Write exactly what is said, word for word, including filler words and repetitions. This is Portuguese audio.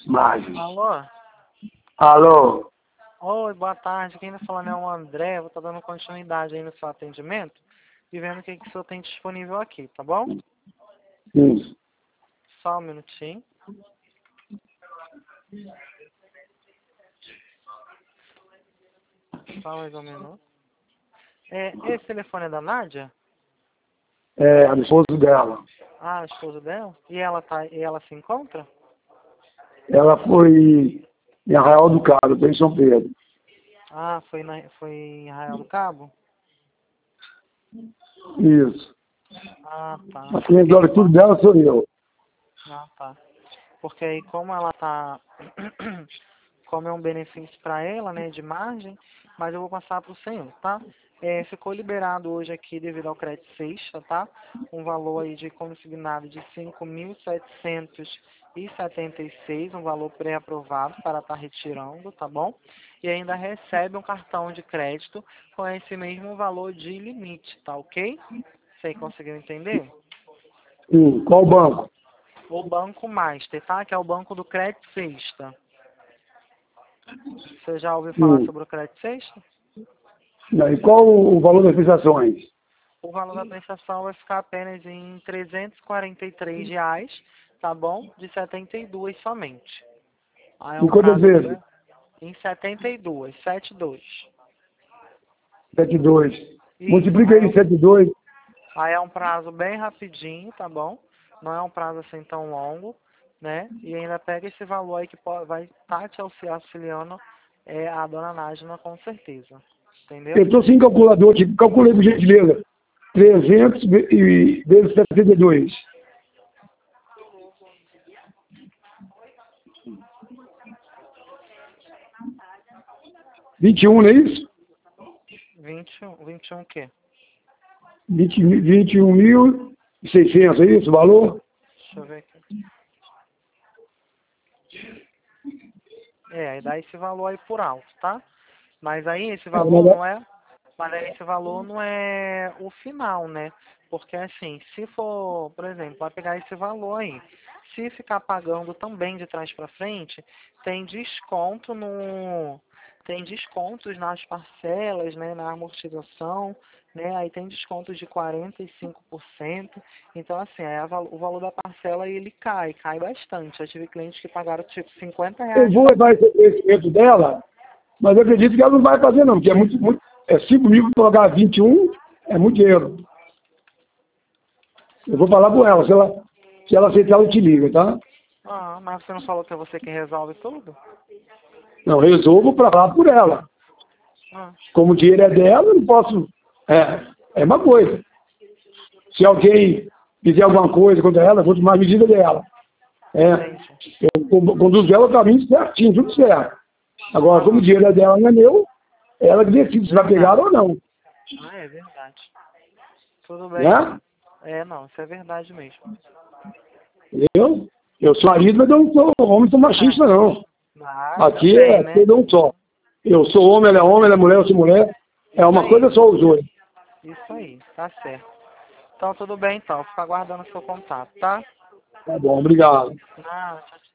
Margens. Alô? Alô? Oi, boa tarde. Quem está falando é o André. Eu vou estar dando continuidade aí no seu atendimento e vendo o que, que o senhor tem disponível aqui, tá bom? Isso. Só um minutinho. Só mais um minuto. É, esse telefone é da Nádia? É, a esposa dela. Ah, a esposa dela? E ela, tá, e ela se encontra? Ela foi em Arraial do Cabo, estou em São Pedro. Ah, foi, na, foi em Arraial do Cabo? Isso. Ah, tá. A quem resolve tudo dela sou eu. Ah, tá. Porque aí como ela tá... como é um benefício para ela, né, de margem, mas eu vou passar para o senhor, tá? É, ficou liberado hoje aqui devido ao crédito sexta, tá? Um valor aí de consignado de cinco mil setecentos e setenta e seis, um valor pré-aprovado para estar retirando, tá bom? E ainda recebe um cartão de crédito com esse mesmo valor de limite, tá ok? Você conseguiu entender? Sim. Qual banco? O Banco Master, tá? Que é o banco do crédito sexta. Você já ouviu falar Sim. sobre o crédito sexta? E qual o valor das prestações? O valor da prestação vai ficar apenas em trezentos e quarenta e três reais, tá bom? De setenta e dois somente. Aí é E um quantas prazo vezes? bem- em setenta e dois, setenta e dois. sete e dois. Isso, Multiplica aí é, aí um, sete e dois. aí é um prazo bem rapidinho, tá bom? Não é um prazo assim tão longo, né? E ainda pega esse valor aí que pode, vai estar te auxili- auxiliando é, a dona Nájila com certeza. Eu Entendeu? estou sem calculador aqui. Calculei por gentileza. trezentos ve- e- vezes setenta e dois. vinte e um, não é isso? vinte e um, vinte e um o quê? vinte, vinte e um mil e seiscentos, é isso o valor? Deixa eu ver aqui. É, aí dá esse valor aí por alto, tá? Mas aí esse É, valor mas não é- é, mas aí esse valor não é o final, né? Porque assim, se for, por exemplo, vai pegar esse valor aí, se ficar pagando também de trás para frente, tem desconto no, tem descontos nas parcelas, né, na amortização, né? Aí tem descontos de quarenta e cinco por cento. Então assim, aí a val- o valor da parcela ele cai, cai bastante. Eu tive clientes que pagaram tipo cinquenta eu reais vou só. levar esse conhecimento dela, mas eu acredito que ela não vai fazer não, porque é muito, muito é cinco mil para pagar vinte e um, é muito dinheiro. Eu vou falar com ela, se ela, se ela aceitar, ela te liga, tá? Ah, mas você não falou que é você que resolve tudo? Não, resolvo para falar por ela. Ah, Como o dinheiro é dela, eu não posso. É, é uma coisa. Se alguém fizer alguma coisa contra ela, eu vou tomar a medida dela. É, entendi. eu con- conduzo ela o caminho certinho, tudo certo. Agora, como o Aham, dinheiro é dela, não é meu, ela que decide se vai pegar verdade. ou não. Ah, é verdade. Tudo bem, Né? então. É, não, isso é verdade mesmo. Eu, eu sou marido, mas eu não sou homem, não sou machista, não. Ah, ainda Aqui bem, é né? todo um só. Eu sou homem, ela é homem, ela é mulher, eu sou mulher. É Isso uma aí, coisa só os dois. isso aí, tá certo. Então, tudo bem, então. Fico aguardando o seu contato, tá? Tá bom, obrigado. Ah, tchau, tchau.